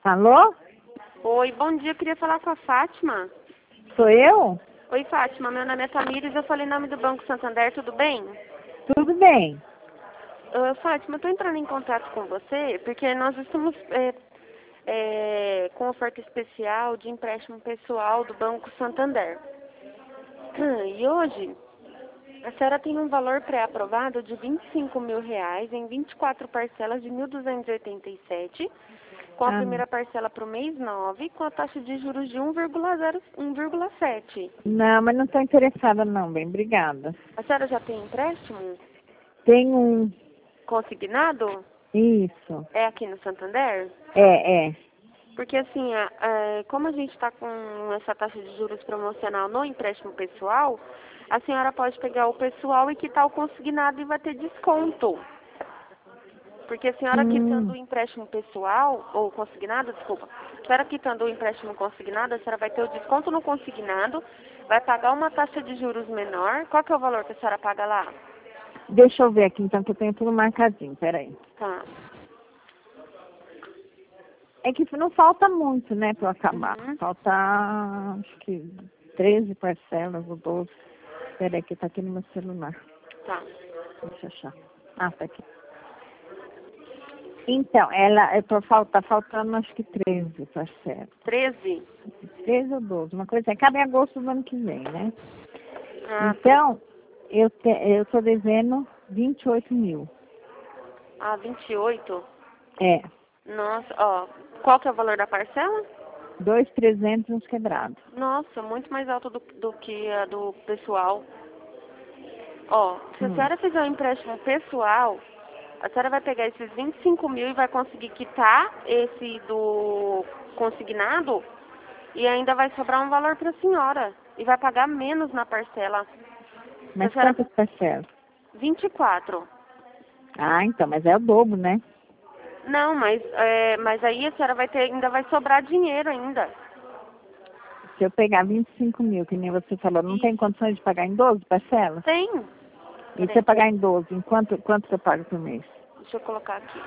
Alô? Oi, bom dia. Eu queria falar com a Fátima. Sou eu? Oi, Fátima. Meu nome é Tamires. Eu falei em nome do Banco Santander. Tudo bem? Tudo bem. Fátima, eu estou entrando em contato com você porque nós estamos com oferta especial de empréstimo pessoal do Banco Santander. E hoje, a senhora tem um valor pré-aprovado de R$ 25.000 em 24 parcelas de 1.287, com a primeira parcela para o mês 9, com a taxa de juros de 1,7. Não, mas não estou interessada não, bem. Obrigada. A senhora já tem empréstimo Tem um... consignado? Isso. É aqui no Santander? É. Porque assim, como a gente está com essa taxa de juros promocional no empréstimo pessoal, a senhora pode pegar o pessoal e quitar o consignado e vai ter desconto. Porque a senhora quitando o empréstimo pessoal, ou consignado, desculpa, a senhora quitando o empréstimo consignado, a senhora vai ter o desconto no consignado, vai pagar uma taxa de juros menor. Qual que é o valor que a senhora paga lá? Deixa eu ver aqui então, que eu tenho tudo marcadinho, peraí. Tá. É que não falta muito, né, para eu acabar. Uhum. Falta, acho que 13 parcelas ou 12. Peraí, que tá aqui no meu celular. Tá. Deixa eu achar. Ah, tá aqui. Então, tá faltando acho que 13 parcelas. 13? 13 ou 12, uma coisa assim. Acaba em agosto do ano que vem, né? Ah, Então, eu tô devendo 28 mil. 28? É, Nossa, ó. Qual que é o valor da parcela? 2.300 uns quebrados. Nossa, muito mais alto do que a do pessoal. Ó, se a senhora fizer um empréstimo pessoal, a senhora vai pegar esses 25 mil e vai conseguir quitar esse do consignado e ainda vai sobrar um valor para a senhora. E vai pagar menos na parcela. Se a Mas senhora... quantas parcelas? 24. Ah, então, mas é o dobro, né? Não, mas aí a senhora vai ter, ainda vai sobrar dinheiro ainda. Se eu pegar 25 mil, que nem você falou, não tem condições de pagar em 12 parcelas? Tem. E se eu pagar em 12, em quanto eu pago por mês? Deixa eu colocar aqui.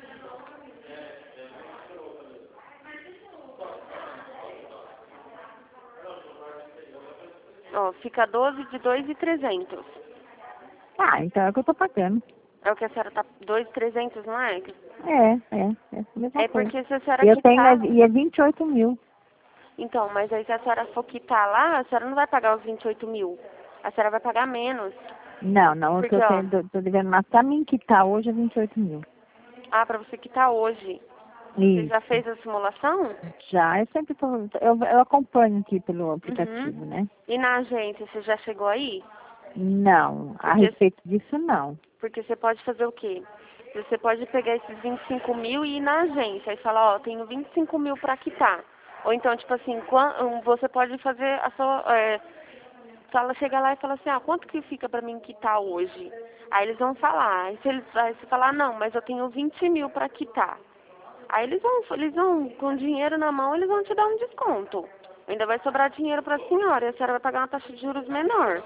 Ó, fica 12 de 2.300. Ah, então é o que eu tô pagando. É o que a senhora tá... 2.300, não é? É a mesma É coisa. porque se a senhora Eu quitar... tenho, e é 28 mil. Então, mas aí se a senhora for quitar lá, a senhora não vai pagar os 28 mil. A senhora vai pagar menos. Não, o que Porque, eu ó... tenho, tô devendo, mas pra mim que tá hoje é 28 mil. Ah, pra você quitar hoje. Você Isso. já fez a simulação? Já, eu sempre tô, eu acompanho aqui pelo aplicativo, né? E na agência, você já chegou aí? Não, a Porque, respeito disso não. porque você pode fazer o quê? Você pode pegar esses 25 mil e ir na agência e falar, ó, tenho 25 mil pra quitar. Ou então, tipo assim, você pode fazer a sua... Fala, chega lá e fala assim, quanto que fica pra mim quitar hoje? Aí eles vão falar. Aí você falar, não, mas eu tenho 20 mil pra quitar. Aí eles vão, com dinheiro na mão, eles vão te dar um desconto. Ainda vai sobrar dinheiro pra senhora e a senhora vai pagar uma taxa de juros menor.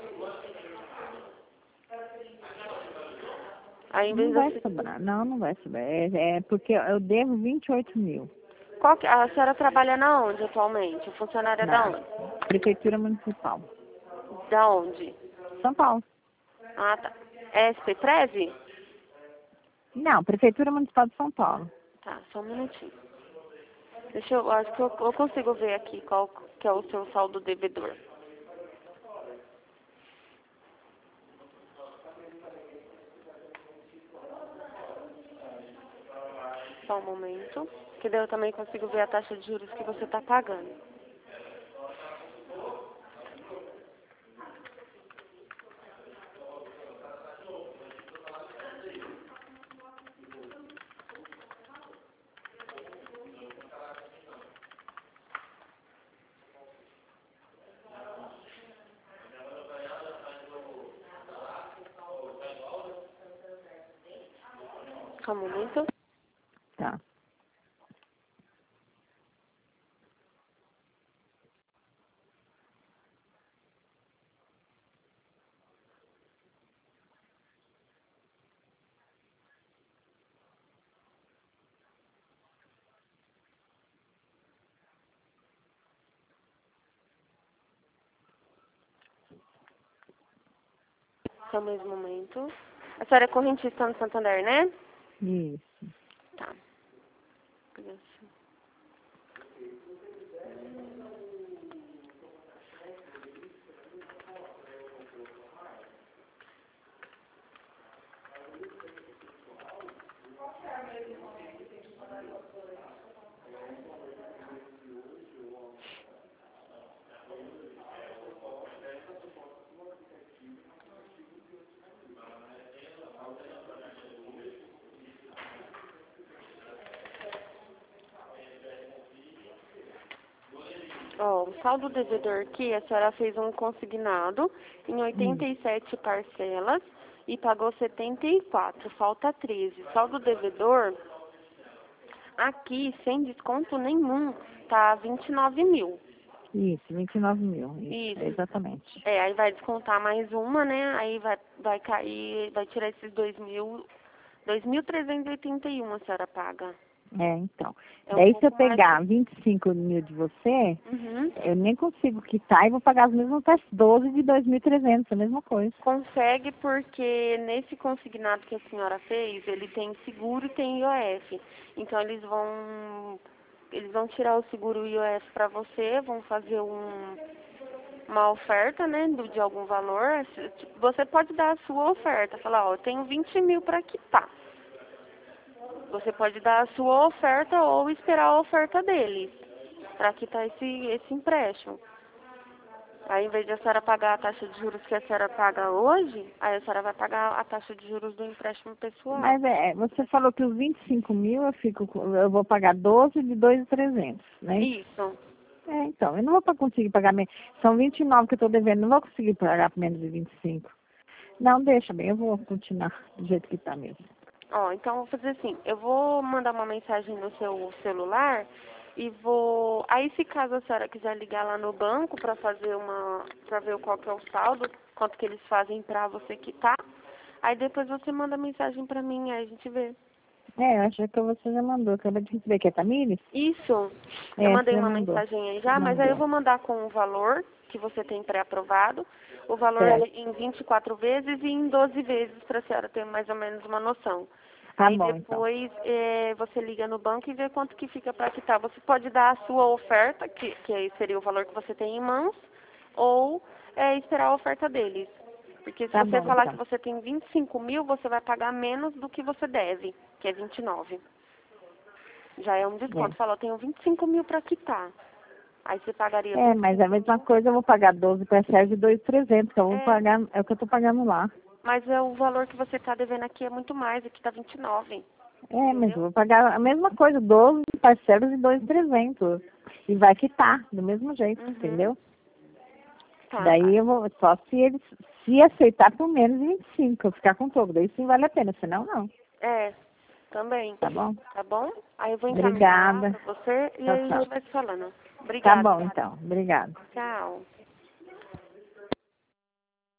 Aí, em vez Não vai de... sobrar, não vai sobrar. É porque eu devo 28 mil A senhora trabalha na onde atualmente? Funcionária da na onde? Prefeitura Municipal. Da onde? São Paulo. Ah, tá. É SPTREV? Não, Prefeitura Municipal de São Paulo. Tá, só um minutinho. Acho que eu consigo ver aqui qual que é o seu saldo devedor. Só um momento, que daí eu também consigo ver a taxa de juros que você está pagando. Só um momento. Tá. Só mais um momento. A senhora é correntista no Santander, né? Isso. Tá. Ó, o saldo devedor aqui, a senhora fez um consignado em 87 parcelas e pagou 74, falta 13. Saldo devedor, aqui, sem desconto nenhum, tá 29 mil. Isso, 29 mil. Isso. Exatamente. É, aí vai descontar mais uma, né? Aí vai cair, vai tirar esses 2.381 a senhora paga. Então. É um Daí se eu pouco mais. pegar 25 mil de você, Uhum. eu nem consigo quitar e vou pagar as mesmas taxas, 12 de 2.300, a mesma coisa. Consegue porque nesse consignado que a senhora fez, ele tem seguro e tem IOF. Então eles vão tirar o seguro e IOF para você, vão fazer uma oferta, né, de algum valor. Você pode dar a sua oferta, falar, ó, eu tenho 20 mil para quitar. Você pode dar a sua oferta ou esperar a oferta deles para quitar esse empréstimo. Aí, em vez de a senhora pagar a taxa de juros que a senhora paga hoje, aí a senhora vai pagar a taxa de juros do empréstimo pessoal. Mas você falou que os 25 mil eu vou pagar 12 de 2.300, né? Isso. Então, eu não vou conseguir pagar menos. São 29 que eu estou devendo, não vou conseguir pagar por menos de 25. Não, deixa bem, eu vou continuar do jeito que está mesmo. Ó, então vou fazer assim, eu vou mandar uma mensagem no seu celular e vou. Aí se caso a senhora quiser ligar lá no banco para fazer para ver qual que é o saldo, quanto que eles fazem para você quitar, aí depois você manda mensagem para mim, aí a gente vê. Eu acho que você já mandou, acabei de receber, que é Tamires? Isso. Eu mandei você já uma mandou. mensagem aí já, mas aí eu vou mandar com o valor que você tem pré-aprovado. O valor é em 24 vezes e em 12 vezes, para a senhora ter mais ou menos uma noção. Tá Aí bom, depois você liga no banco e vê quanto que fica para quitar. Você pode dar a sua oferta, que aí seria o valor que você tem em mãos, ou esperar a oferta deles. Porque se Tá você bom, falar então. que você tem 25 mil, você vai pagar menos do que você deve, que é 29. Já é um desconto. Falou, tenho 25 mil para quitar. Aí você pagaria... Mas é a mesma coisa, eu vou pagar 12 para Sérgio e 2.300, que eu vou pagar, é o que eu estou pagando lá. Mas o valor que você está devendo aqui é muito mais, aqui está 29. Mas eu vou pagar a mesma coisa, 12 parcelas e 2.300. E vai quitar, do mesmo jeito, entendeu? Tá. Daí eu vou, só se aceitar por menos de 25, eu ficar com todo. Daí sim vale a pena, senão não. Também. Tá bom? Tá bom? Aí eu vou encaminhar para você e aí a gente vai se falando. Tá Obrigada. bom, então. Obrigada. Tchau.